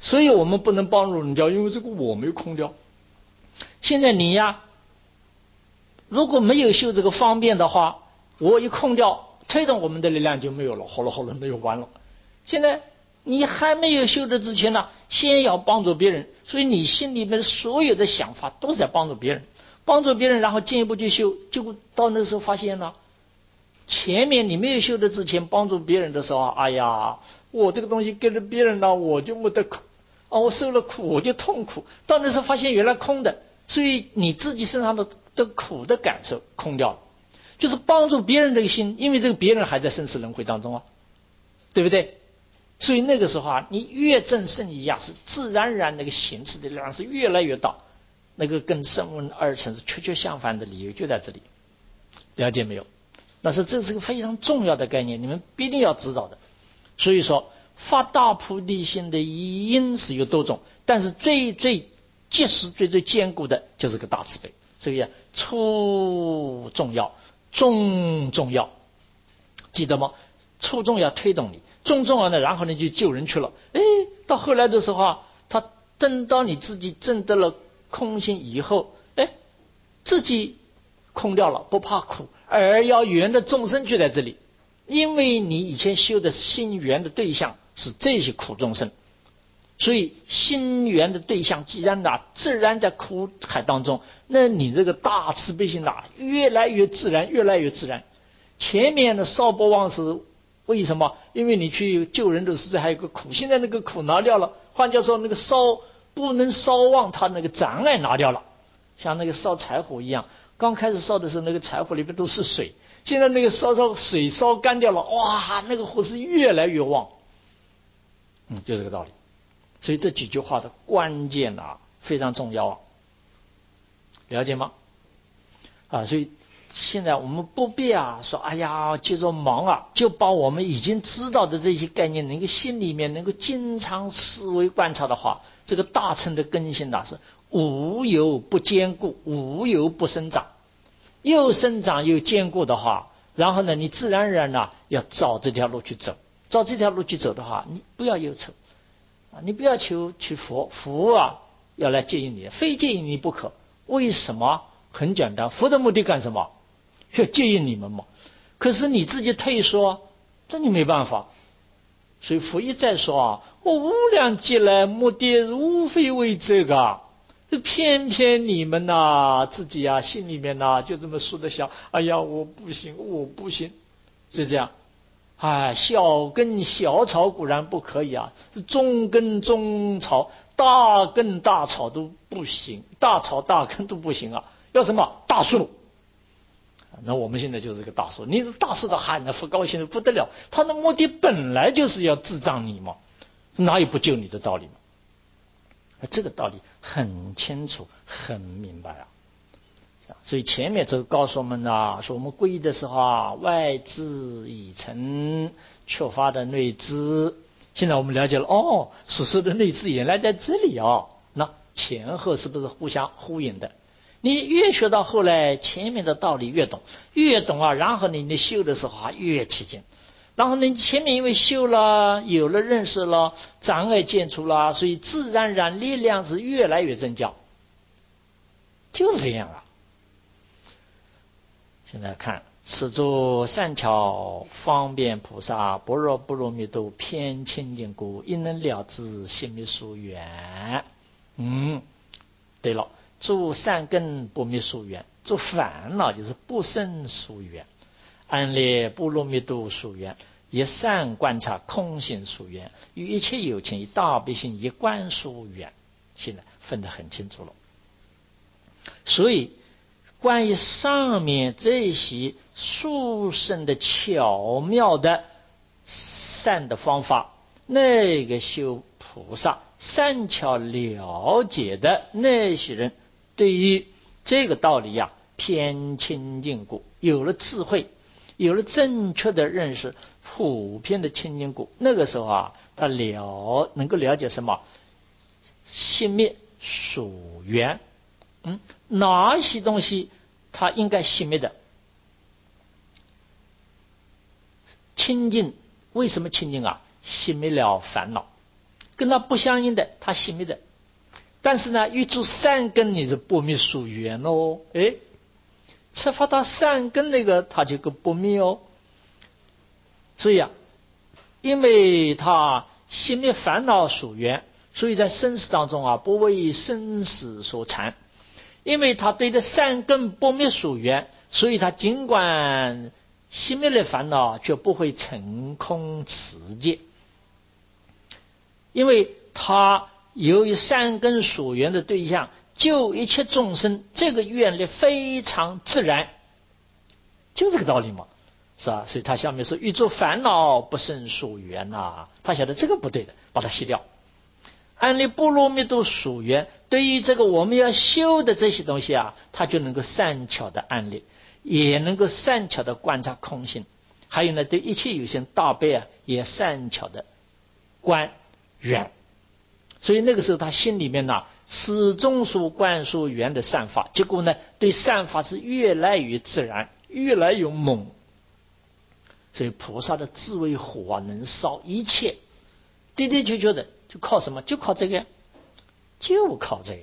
所以我们不能帮助人家，因为这个我没空掉。现在你呀，如果没有修这个方便的话，我一空掉，推动我们的力量就没有了，好了，那就完了。现在你还没有修的之前呢，先要帮助别人，所以你心里面所有的想法都是在帮助别人，然后进一步去修，结果到那时候发现了，前面你没有修的之前帮助别人的时候，哎呀，我这个东西给了别人了，我就没得苦啊，我受了苦我就痛苦，到那时候发现原来空的，所以你自己身上的苦的感受空掉了，就是帮助别人这个心，因为这个别人还在生死轮回当中啊，对不对？所以那个时候啊，你越正胜一样，是自然而然那个形式的力量是越来越大，那个跟声闻二乘是确确相反的理由就在这里，了解没有？这是个非常重要的概念，你们必定要知道的。所以说发大菩提心的因是有多种，但是最结实最坚固的就是个大慈悲，这个粗重要，重要，记得吗？粗重要推动你，重要呢，然后呢就救人去了。到后来的时候啊，他等到你自己证得了空性以后，自己空掉了，不怕苦，而要缘的众生就在这里，因为你以前修的心缘的对象是这些苦众生，所以心缘的对象既然自然在苦海当中，那你这个大慈悲心越来越自然，越来越自然。前面的烧波忘是为什么？因为你去救人的时候还有个苦，现在那个苦拿掉了，换句话说，那个烧不能烧旺，它那个障碍拿掉了，像那个烧柴火一样，刚开始烧的时候那个柴火里面都是水，现在那个水烧干掉了，哇，那个火是越来越旺，就这个道理。所以这几句话的关键非常重要了解吗？所以现在我们不必说哎呀接着忙就把我们已经知道的这些概念能够心里面能够经常思维观察的话，这个大乘的根性是无有不坚固，无有不生长，又生长又坚固的话，然后呢你自然而然要照这条路去走，照这条路去走的话，你不要忧愁你不要求去佛要来接引你，非接引你不可。为什么？很简单，佛的目的干什么？要接引你们嘛。可是你自己退缩，这你没办法。所以佛一再说我无量劫来目的无非为这个，偏偏你们自己心里面就这么说的想，哎呀我不行，是这样。小根小草固然不可以中根中草，大根大草都不行，大草大根都不行要什么大树？那我们现在就是个大树，你大树的那佛高兴的不得了，他的目的本来就是要智障你嘛，哪有不救你的道理嘛？这个道理很清楚很明白所以前面这个告诉我们说我们皈依的时候外知已成，缺乏的内知。现在我们了解了所说的内知原来在这里那前后是不是互相呼应的？你越学到后来，前面的道理越懂然后你修的时候越起劲，然后你前面因为修了，有了认识了，障碍减除了，所以自然而然力量是越来越增加，就是这样现在看此诸善巧方便菩萨般若波罗蜜多偏清净故，因能了知心密疏远。对了，诸善根不灭疏远，诸烦恼就是不生疏远，安立波罗蜜多疏远，以善观察空性疏远，与一切有情以大悲心一观疏远。现在分得很清楚了。所以关于上面这些殊胜的巧妙的善的方法，那个修菩萨善巧了解的那些人，对于这个道理偏清净故，有了智慧，有了正确的认识，普遍的清净故，那个时候他能够了解什么？心灭属缘。哪些东西它应该熄灭的？清净，为什么清净熄灭了烦恼， 跟它不相应的，它熄灭的。但是呢，遇诸善根，你是不灭属缘哦。哎，触发到善根那个，它就个不灭哦。所以啊，因为它熄灭烦恼属缘，所以在生死当中啊，不为生死所缠。因为他对的善根不灭属缘，所以他尽管熄灭了烦恼，却不会成空持戒。因为他由于善根属缘的对象救一切众生，这个愿力非常自然，就这个道理嘛，是吧？所以他下面说：“欲作烦恼不胜属缘呐。”他晓得这个不对的，把它熄掉。安立波罗蜜多属缘，对于这个我们要修的这些东西啊，他就能够善巧的安立，也能够善巧的观察空性，还有呢，对一切有形大悲啊，也善巧的观缘。所以那个时候他心里面呢，始终所观所缘的善法，结果呢，对善法是越来越自然，越来越猛。所以菩萨的智慧火能烧一切，的的确确的。就靠什么？就靠这个，就靠这个。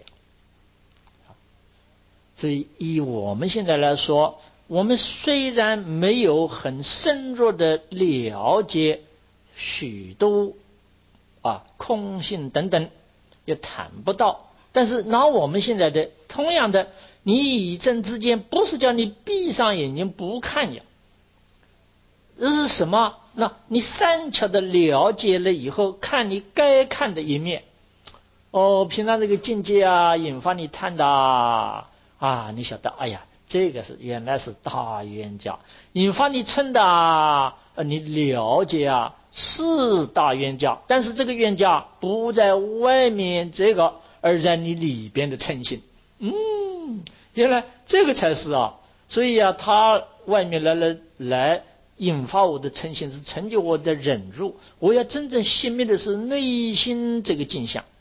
所以以我们现在来说，我们虽然没有很深入的了解许多空性等等，也谈不到。但是拿我们现在的同样的，你以正之间，不是叫你闭上眼睛不看呀。这是什么？那你善巧的了解了以后，看你该看的一面。平常这个境界啊，引发你贪的你晓得，哎呀，这个是原来是大冤家，引发你嗔的你了解是大冤家，但是这个冤家不在外面这个，而在你里边的嗔心。原来这个才是所以他外面来引发我的嗔心，是成就我的忍辱。我要真正熄灭的是内心这个镜像。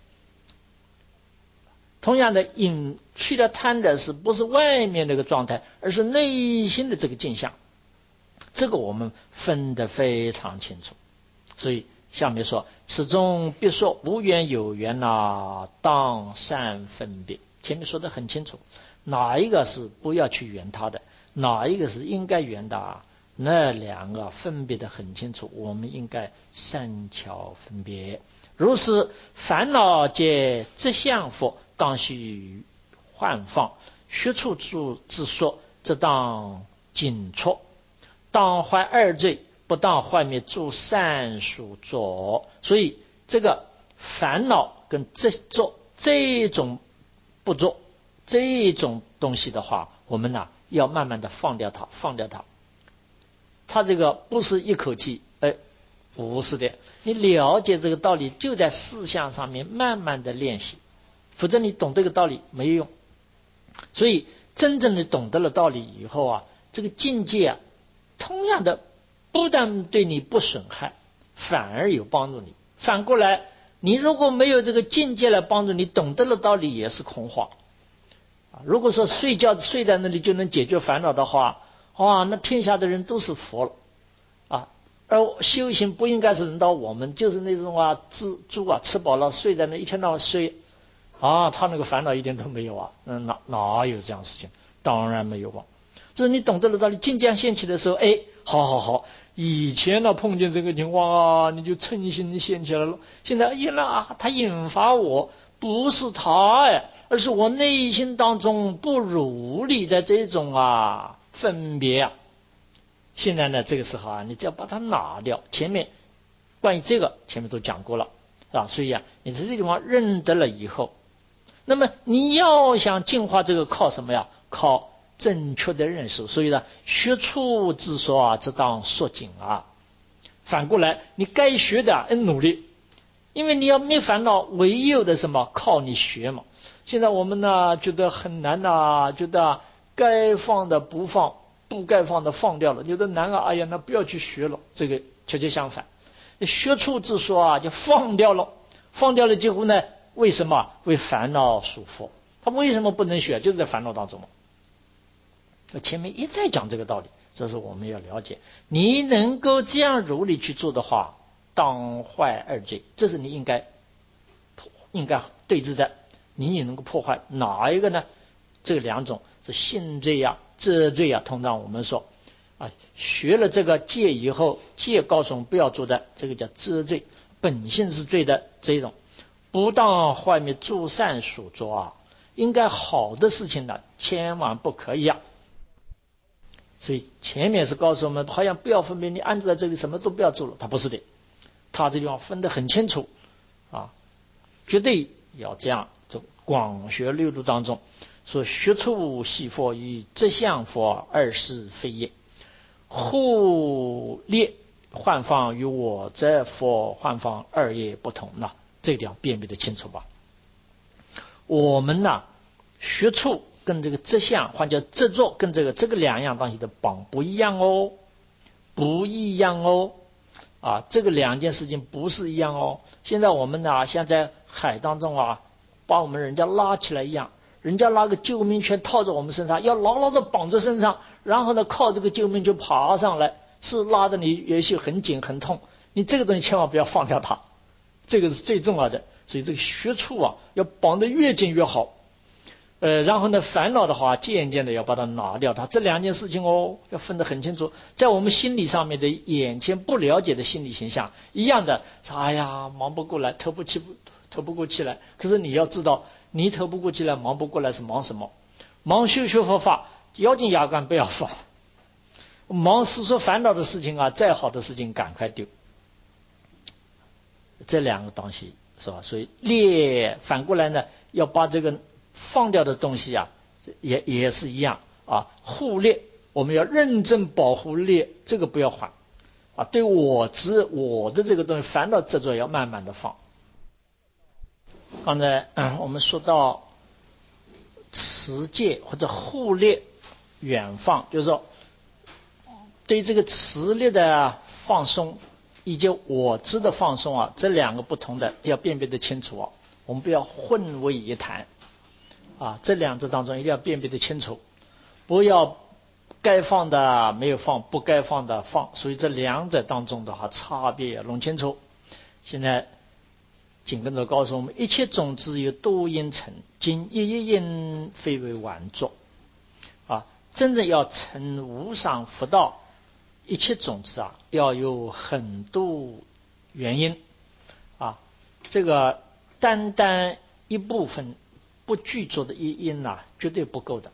同样的，去掉贪的是不是外面那个状态，而是内心的这个镜像。这个我们分得非常清楚。所以下面说：此中必说无缘有缘当善分别。前面说得很清楚，哪一个是不要去缘他的，哪一个是应该缘的那两个分别得很清楚，我们应该善巧分别。如是烦恼皆自相佛，当须换放，学处自说，则当紧戳。当坏二罪，不当坏灭诸善属作。所以这个烦恼跟这种不做这种东西的话，我们要慢慢的放掉它。他这个不是一口气，不是的，你了解这个道理，就在事项上面慢慢的练习，否则你懂这个道理没有用。所以真正的懂得了道理以后这个境界同样的不但对你不损害，反而有帮助你。反过来，你如果没有这个境界来帮助你，懂得了道理也是空话。如果说睡觉睡在那里就能解决烦恼的话，那天下的人都是佛了而修行不应该是轮到我们，就是那种猪吃饱了睡在那一天到晚睡他那个烦恼一点都没有哪有这样的事情？当然没有这是你懂得了道理，境界现起的时候，好，以前碰见这个情况你就嗔心现起来了。现在他引发我，不是他而是我内心当中不如理的这种分别现在呢，这个时候你只要把它拿掉。前面关于这个前面都讲过了所以你在这个地方认得了以后，那么你要想净化这个，靠什么靠正确的认识。所以学处自说则当说紧反过来，你该学的努力，因为你要灭烦恼，唯有的什么？靠你学嘛。现在我们觉得很难觉得该放的不放，不该放的放掉了，有的难那不要去学了。这个确切相反，学处自说就放掉了结果呢？为什么？为烦恼束缚。他为什么不能学？就是在烦恼当中嘛。前面一再讲这个道理，这是我们要了解。你能够这样如理去做的话，当坏二罪，这是你应该应该对治的，你也能够破坏哪一个呢？这两种是性罪呀、责罪呀。通常我们说学了这个戒以后，戒告诉我们不要做的，这个叫责罪，本性是罪的这种。不当坏灭诸善所作应该好的事情呢，千万不可以所以前面是告诉我们，好像不要分别，你安住在这里什么都不要做了，他不是的，他这地方分得很清楚绝对要这样。就广学六度当中说，学处系佛与则相佛二是非也，互列幻放与我则佛幻放二业不同这点辨别的清楚吧。我们学处跟这个则相或者则作跟这个两样东西的绑不一样不一样这个两件事情不是一样现在我们像在海当中把我们人家拉起来一样，人家拉个救命圈套着我们身上，要牢牢的绑在身上，然后呢靠这个救命就爬上来，是拉的你也许很紧很痛，你这个东西千万不要放掉它，这个是最重要的。所以这个学处要绑得越紧越好。然后呢，烦恼的话，渐渐的要把它拿掉它。这两件事情要分得很清楚。在我们心理上面的眼前不了解的心理形象一样的，哎呀，忙不过来，透不过气来。可是你要知道，你透不过气来，忙不过来是忙什么？忙修佛法，咬紧牙关不要放。忙是说烦恼的事情再好的事情赶快丢。这两个东西是吧？所以反过来呢，要把这个放掉的东西也是一样互列，我们要认真保护列，这个不要还对我的这个东西烦恼执着要慢慢的放。刚才我们说到持戒或者互列远放，就是说对这个持列的放松以及我执的放松这两个不同的要辨别的清楚我们不要混为一谈这两者当中一定要辨别的清楚，不要该放的没有放，不该放的放，所以这两者当中的差别要弄清楚。现在紧跟着告诉我们，一切种子有多因成，今一因非为完作真正要成无上佛道，一切种子要有很多原因这个单单一部分不具足的一因绝对不够的。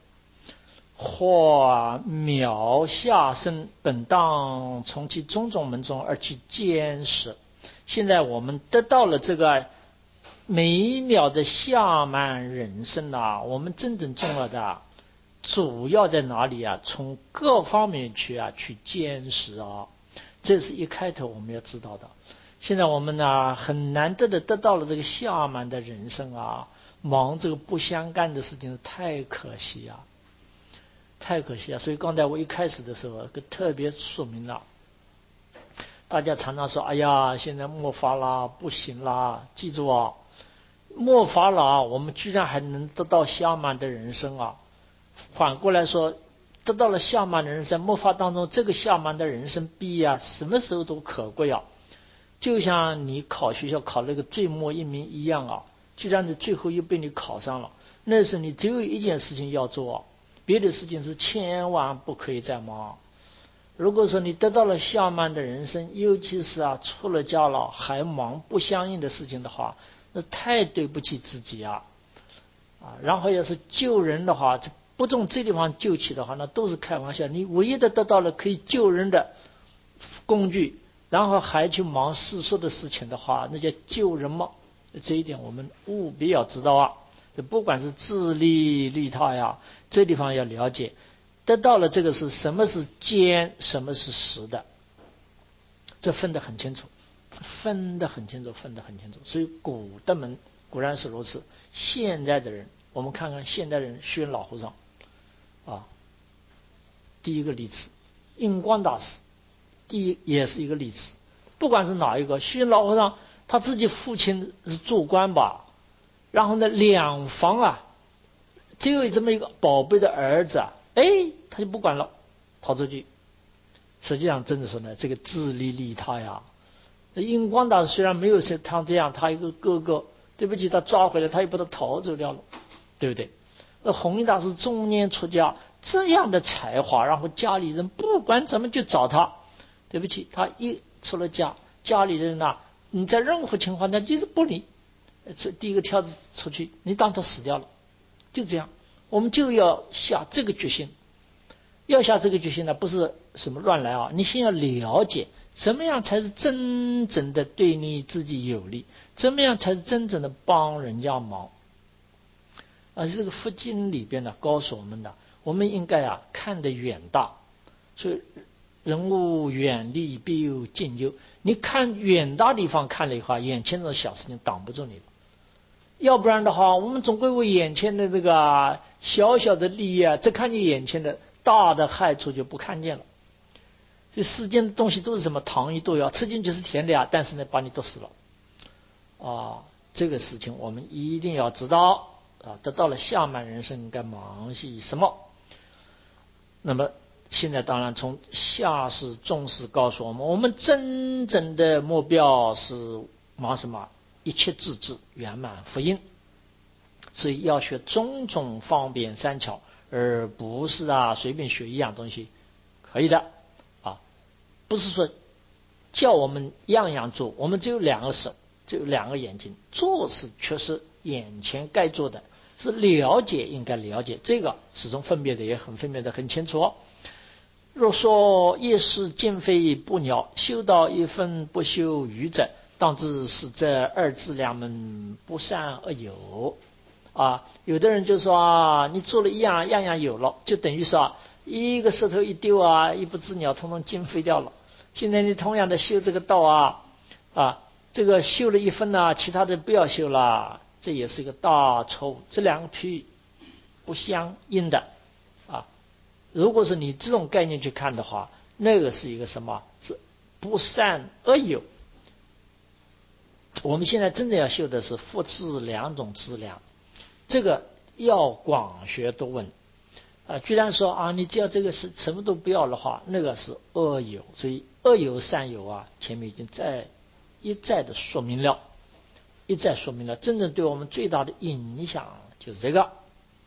或渺下生，本当从其种种门中而去见识。现在我们得到了这个每一秒的下满人生我们真正重要的主要在哪里从各方面去见识这是一开头我们要知道的。现在我们很难得的得到了这个下满的人生忙这个不相干的事情太可惜太可惜所以刚才我一开始的时候特别说明了，大家常常说哎呀现在末法啦不行啦，记住末法了我们居然还能得到下满的人生反过来说，得到了下满的人生，末法当中这个下满的人生比什么时候都可贵就像你考学校考那个最末一名一样居然你最后又被你考上了，那是你只有一件事情要做别的事情是千万不可以再忙。如果说你得到了下满的人生，尤其是出了家了还忙不相应的事情的话，那太对不起自己然后要是救人的话，不从这地方救起的话，那都是开玩笑。你唯一的得到了可以救人的工具，然后还去忙世俗的事情的话，那叫救人吗？这一点我们务必要知道不管是自利利他这地方要了解，得到了这个是什么是坚，什么是实的，这分得很清楚。所以古德门果然是如此。现在的人，我们看看现代人学老和尚第一个例子印光大师，也是一个例子。不管是哪一个学老和尚，他自己父亲是做官吧，然后呢两房只有这么一个宝贝的儿子他就不管了，跑出去。实际上真的说呢，这个自利利他印光大师虽然没有像他这样，他一个哥哥对不起，他抓回来，他又把他逃走掉了，对不对？那弘一大师中年出家，这样的才华，然后家里人不管怎么就找他，对不起，他一出了家，家里人啊，你在任何情况下就是不理，这第一个跳出去，你当他死掉了，就这样。我们就要下这个决心，要下这个决心呢，不是什么乱来啊！你先要了解怎么样才是真正的对你自己有利，怎么样才是真正的帮人家忙。这个佛经里边呢，告诉我们的，我们应该看得远大，所以人无远虑，必有近忧。你看远大地方看了以后，眼前的小事情挡不住你了。要不然的话，我们总归为眼前的这个小小的利益只看见眼前的，大的害处就不看见了。这世间的东西都是什么？糖衣毒药，吃进去是甜的但是呢，把你毒死了。这个事情我们一定要知道得到了下满人生应该忙些什么。那么现在当然从下士中士告诉我们，我们真正的目标是忙什么？一切自治，圆满福音。所以要学种种方便善巧，而不是随便学一样东西可以的不是说叫我们样样做，我们只有两个手，只有两个眼睛，做事却是眼前该做的，是了解应该了解，这个始终分别的也分别的很清楚。若说一时尽非不鸟，修道一分不修余者，当知是这二字两门不善而有有的人就说你做了样样有了，就等于说一个石头一丢一不知鸟通通尽废掉了。现在你同样的修这个道这个修了一分其他的不要修了，这也是一个大错误。这两个譬喻不相应的如果是你这种概念去看的话，那个是一个什么？是不善而有。我们现在真的要修的是佛智两种资粮，这个要广学多闻居然说你只要这个是什么都不要的话，那个是恶有。所以恶有善有前面已经一再的说明了，真正对我们最大的影响就是这个。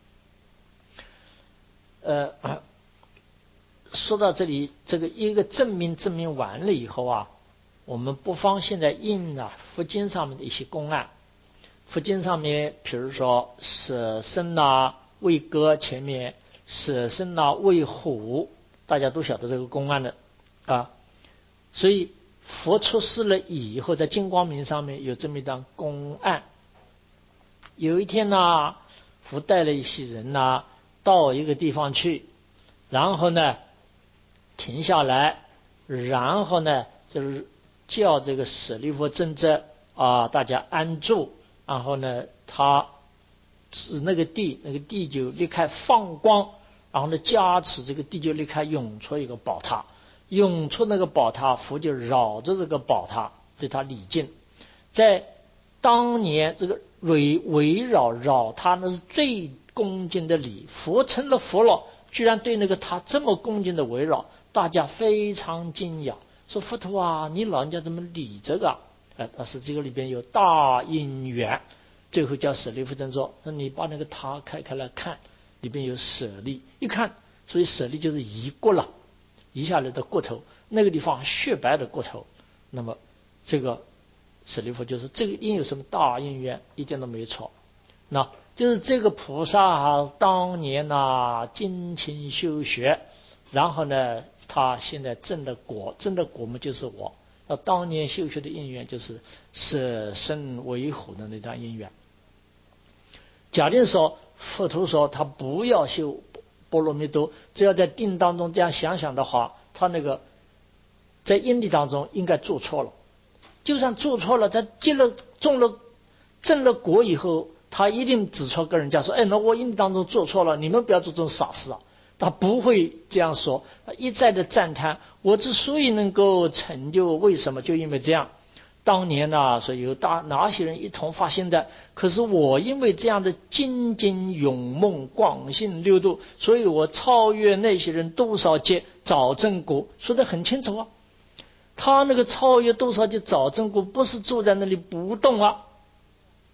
说到这里，这个一个证明完了以后我们不妨现在印佛经上面的一些公案。佛经上面比如说舍身喂鸽，前面舍身喂虎，大家都晓得这个公案的所以佛出世了以后，在金光明上面有这么一段公案。有一天佛带了一些人到一个地方去，然后呢停下来，然后呢就是叫这个舍利弗尊者大家安住，然后呢他指那个地就立刻放光，然后呢加持这个地就立刻涌出一个宝塔，涌出那个宝塔，佛就绕着这个宝塔对他礼敬。在当年这个围绕他，那是最恭敬的礼。佛成了佛了，居然对那个他这么恭敬的围绕，大家非常惊讶，说佛陀你老人家怎么理这个但是这个里边有大因缘。最后叫舍利弗尊者说你把那个塔开来看，里边有舍利，一看，所以舍利就是移过了，移下来的骨头，那个地方雪白的骨头。那么这个舍利弗就是这个因有什么大因缘，一点都没有错。那就是这个菩萨当年精勤修学，然后呢他现在证的果嘛就是我。当年修学的因缘就是舍身为虎的那段因缘。假定说佛陀说他不要修波罗蜜多，只要在定当中这样想的话，他那个在因地当中应该做错了。就算做错了，他证了果以后，他一定指出跟人家说那我因地当中做错了，你们不要做这种傻事他不会这样说，一再的赞叹我之所以能够成就，为什么？就因为这样。当年所以有哪些人一同发心的，可是我因为这样的精进勇猛广信六度，所以我超越那些人多少劫早证果，说得很清楚他那个超越多少劫早证果，不是坐在那里不动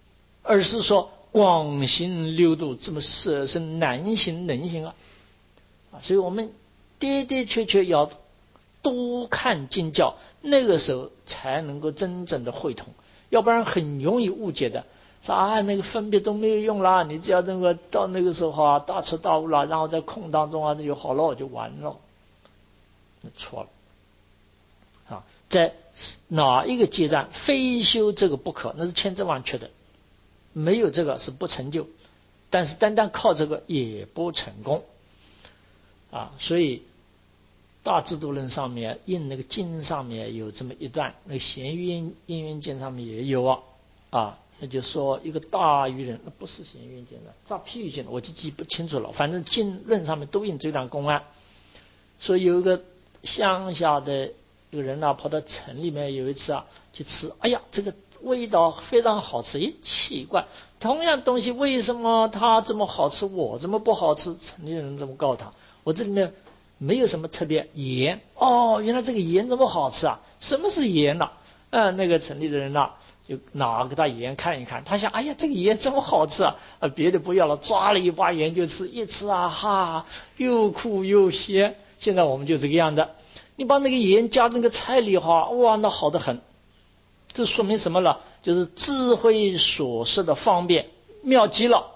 而是说广行六度，这么舍身难行能行啊！所以我们的的确确要多看经教，那个时候才能够真正的会通，要不然很容易误解的。说那个分别都没有用啦，你只要那个到那个时候大彻大悟了，然后在空当中那就好了，就完了，那错了在哪一个阶段非修这个不可，那是千真万确的，没有这个是不成就，但是单单靠这个也不成功所以大制度论上面印那个经上面有这么一段，那个咸鱼因缘经上面也有那就说一个大愚人，不是咸鱼经的，照譬喻经的，我就记不清楚了。反正经论上面都印这段公案，说有一个乡下的一个人跑到城里面，有一次去吃，哎呀，这个味道非常好吃，奇怪，同样东西为什么它这么好吃，我怎么不好吃？城里人这么告他，我这里面没有什么特别盐，原来这个盐这么好吃什么是盐那个城里的人就拿给他盐看一看，他想，哎呀，这个盐这么好吃别的不要了，抓了一把盐就吃，一吃又苦又咸。现在我们就这个样的，你把那个盐加那个菜里哇，那好得很。这说明什么了？就是智慧所示的方便妙极了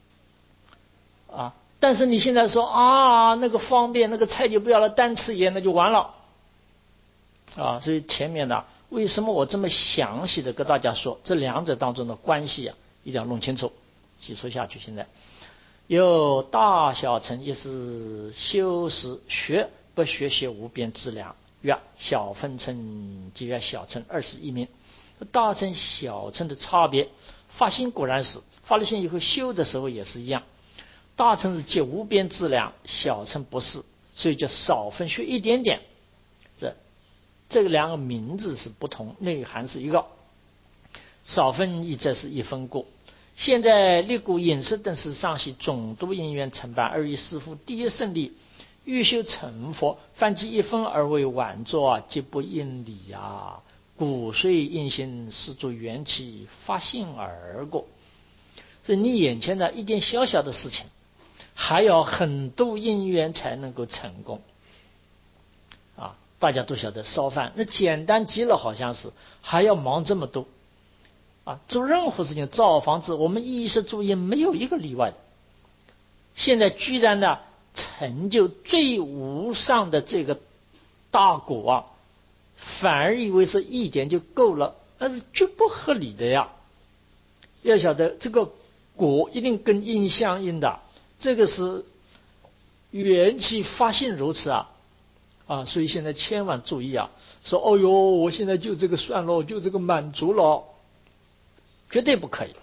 但是你现在说那个方便，那个菜就不要了，单吃盐那就完了所以前面为什么我这么详细的跟大家说这两者当中的关系一定要弄清楚，细说下去。现在有大小乘，也是修识学不学习无边资粮，曰小分乘即曰小乘21名。大乘小乘的差别，发心果然是发了心以后修的时候也是一样，大乘是借无边资粮，小乘不是，所以叫少分学一点点。这两个名字是不同，内涵是一个。少分亦则是一分过。现在立故饮食等事上系总督因缘承办，而以师父第一胜利，欲修成佛，凡即一分而为晚作即不应理故虽因行是作缘起发心而过。所以你眼前的一件小小的事情，还要很多因缘才能够成功大家都晓得烧饭那简单极了，好像是还要忙这么多做任何事情，造房子，我们衣食住行没有一个例外的。现在居然成就最无上的这个大果反而以为是一点就够了，那是绝不合理的呀。要晓得这个果一定跟因相应的，这个是缘起发心如此所以现在千万注意说我现在就这个算了，就这个满足了，绝对不可以。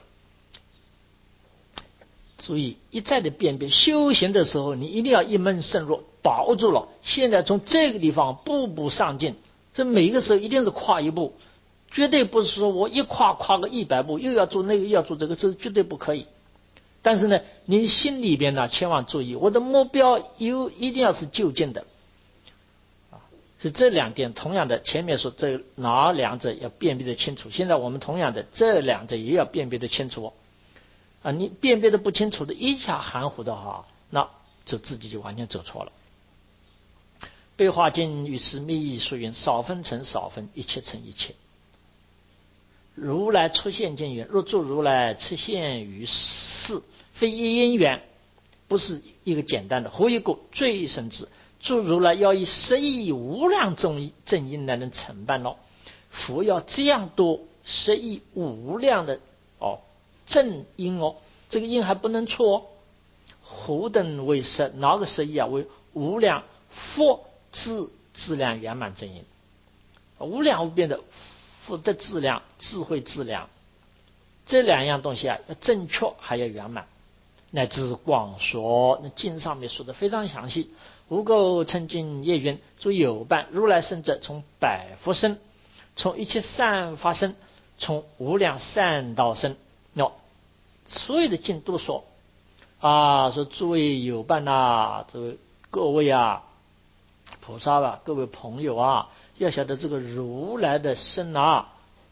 注意一再的辨别，修行的时候你一定要一门深入，把握住了。现在从这个地方步步上进，这每一个时候一定是跨一步，绝对不是说我一跨个100步，又要做那个又要做这个，这绝对不可以。但是呢，你心里边千万注意，我的目标一定要是就近的是这两点。同样的，前面说这哪两者要辨别的清楚，现在我们同样的这两者也要辨别的清楚你辨别的不清楚的，一下含糊的话，那这自己就完全走错了。悲华经与是密意说云：少分成少分，一切成一切。如来出现见云：若作如来出现于世，非一因缘，不是一个简单的何以故？最深之。诸如来要以10亿无量正因来能承办佛要这样多10亿无量的正因这个因还不能错何等为10？哪个10亿为无量佛质量圆满正因，无量无边的福德质量、智慧质量，这两样东西要正确还要圆满，乃至广说。那经上面说的非常详细。无垢称经业云：诸有伴如来生者，从百福生，从一切善法生，从无量善道生。所有的经都说说诸位有伴这位各位菩萨各位朋友要晓得这个如来的生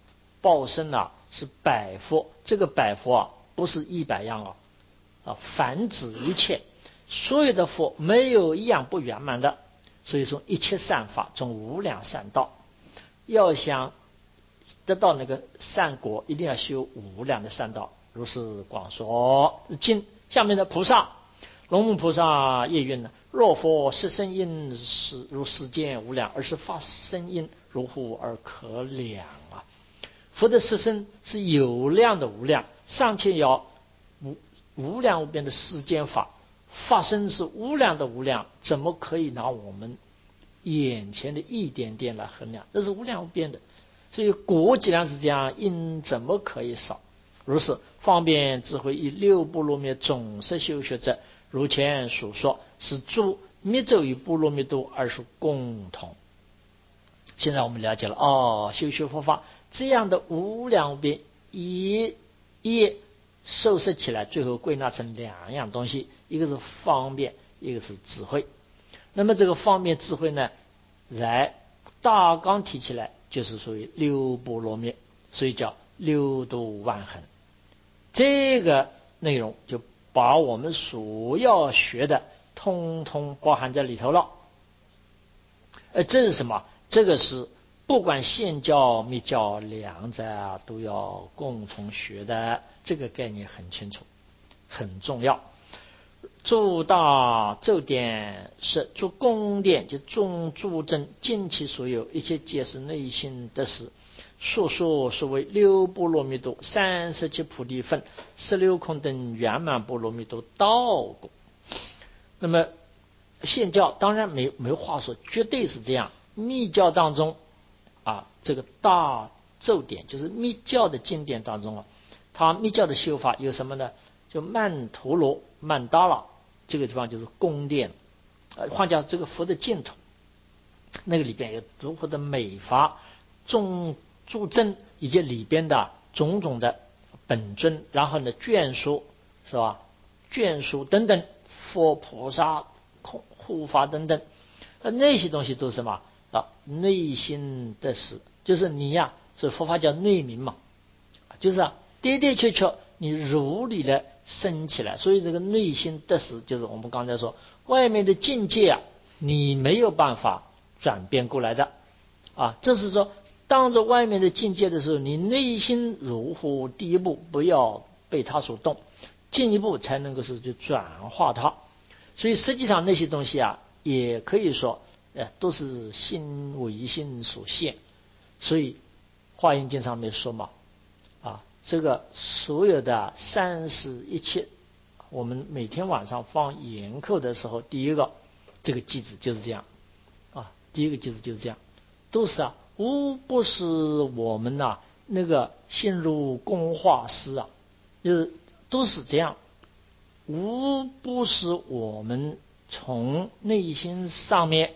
报身啊是百佛，这个百佛啊不是100样泛指一切所有的佛没有一样不圆满的。所以说一切善法中无量善道，要想得到那个善果，一定要修无量的善道。如是广说经。下面的菩萨龙目菩萨业云呢：若佛是身因是如世间无量，而是发身因如乎而可量啊！佛的色身是有量的无量，尚且要无量无边的世间法，发身是无量的无量，怎么可以拿我们眼前的一点点来衡量？这是无量无边的，所以果既然是这样，因怎么可以少？如是方便智慧以6波罗蜜总摄修学者，如前所说，是诸密咒与波罗蜜多而是共同。现在我们了解了修学佛法这样的无量无边，一收摄起来，最后归纳成2样东西，一个是方便，一个是智慧。那么这个方便智慧呢，在大纲提起来就是属于6波罗蜜，所以叫6度万恒。这个内容就把我们所要学的通通包含在里头了。这是什么？这个是不管现教密教两者都要共同学的，这个概念很清楚，很重要。诸大咒典是诸宫殿，就众诸真尽其所有，一切皆是内心得实。所说是为6波罗蜜多、37菩提分、16空等圆满波罗蜜多道果。那么现教当然没话说，绝对是这样。密教当中这个大咒典就是密教的经典当中它密教的修法有什么呢？就曼陀罗、曼达拉这个地方就是宫殿，换叫这个佛的净土，那个里边有如何的美法、众诸真以及里边的种种的本尊，然后呢眷属是吧？眷属等等，佛菩萨护法等等，那些东西都是什么内心的实，就是你所以佛法叫内明嘛，就是的的确确你如理的升起来。所以这个内心的实，就是我们刚才说外面的境界你没有办法转变过来的这是说当着外面的境界的时候，你内心如何第一步不要被它所动，进一步才能够是去转化它。所以实际上那些东西也可以说都是心为心所现。所以华严经上面说嘛这个所有的三世一切，我们每天晚上放严课的时候，第一个这个句子就是这样第一个句子就是这样，都是无不是我们那个陷入工化师就是都是这样，无不是我们从内心上面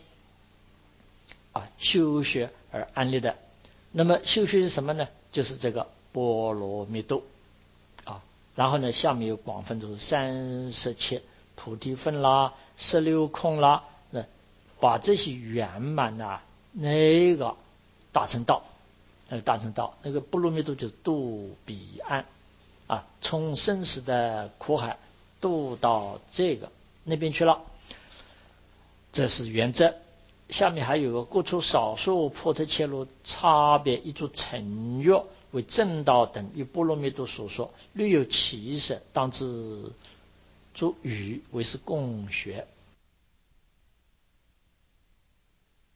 修学而安立的。那么修学是什么呢？就是这个波罗蜜多然后呢下面有广分，就是37菩提分啦、16空啦，把这些圆满那个大乘道，那个波罗蜜多就是渡彼岸从生死的苦海渡到那边去了，这是原则。下面还有个各处少数破特切罗差别一诸成约为正道等，与波罗蜜多所说略有起色，当知诸语为是共学。